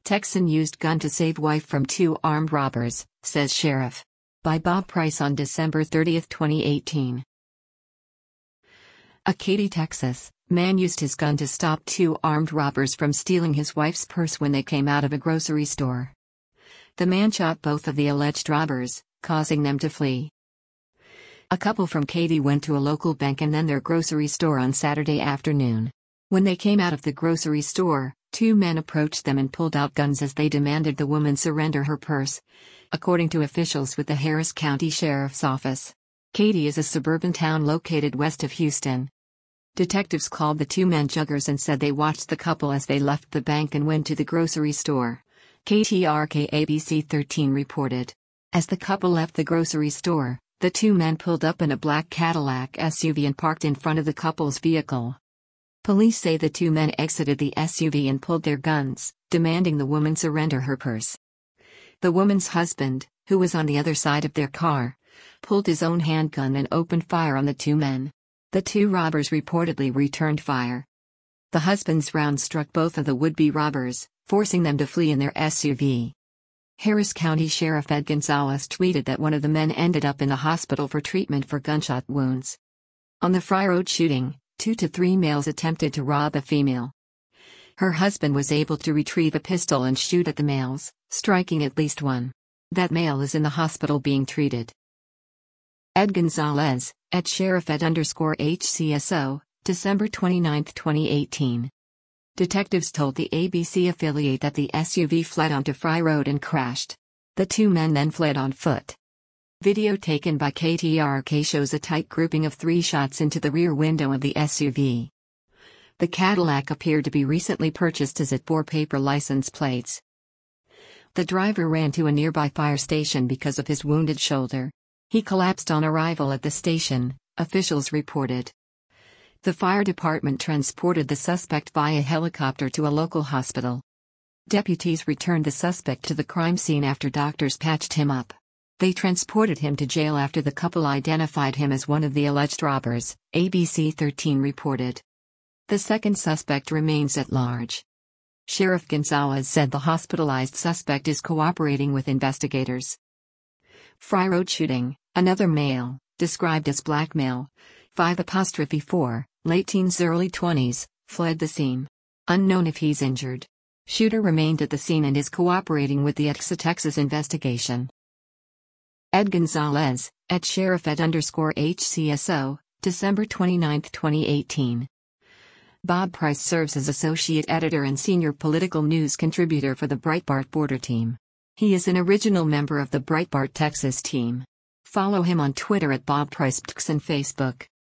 Texan used gun to save wife from two armed robbers, says sheriff. By Bob Price on December 30, 2018. Katy, Texas, man used his gun to stop two armed robbers from stealing his wife's purse when they came out of a grocery store. The man shot both of the alleged robbers, causing them to flee. A couple from Katy went to a local bank and then their grocery store on Saturday afternoon. When they came out of the grocery store, two men approached them and pulled out guns as they demanded the woman surrender her purse, according to officials with the Harris County Sheriff's Office. Katy is a suburban town located west of Houston. Detectives called the two men juggers and said they watched the couple as they left the bank and went to the grocery store. KTRK ABC 13 reported. As the couple left the grocery store, the two men pulled up in a black Cadillac SUV and parked in front of the couple's vehicle. Police say the two men exited the SUV and pulled their guns, demanding the woman surrender her purse. The woman's husband, who was on the other side of their car, pulled his own handgun and opened fire on the two men. The two robbers reportedly returned fire. The husband's round struck both of the would-be robbers, forcing them to flee in their SUV. Harris County Sheriff Ed Gonzalez tweeted that one of the men ended up in the hospital for treatment for gunshot wounds. On the Fry Road shooting, 2 to 3 males attempted to rob a female. Her husband was able to retrieve a pistol and shoot at the males, striking at least one. That male is in the hospital being treated. Ed Gonzalez, at @SheriffEd_HCSO, December 29, 2018. Detectives told the ABC affiliate that the SUV fled onto Fry Road and crashed. The two men then fled on foot. Video taken by KTRK shows a tight grouping of 3 shots into the rear window of the SUV. The Cadillac appeared to be recently purchased as it bore paper license plates. The driver ran to a nearby fire station because of his wounded shoulder. He collapsed on arrival at the station, officials reported. The fire department transported the suspect via helicopter to a local hospital. Deputies returned the suspect to the crime scene after doctors patched him up. They transported him to jail after the couple identified him as one of the alleged robbers, ABC 13 reported. The second suspect remains at large. Sheriff Gonzalez said the hospitalized suspect is cooperating with investigators. Fry Road shooting, another male, described as black male, 5'4", late teens early 20s, fled the scene. Unknown if he's injured. Shooter remained at the scene and is cooperating with the Texas investigation. Ed Gonzalez, at @SheriffEd_HCSO, December 29, 2018. Bob Price serves as associate editor and senior political news contributor for the Breitbart Border Team. He is an original member of the Breitbart Texas team. Follow him on Twitter @BobPricePTX and Facebook.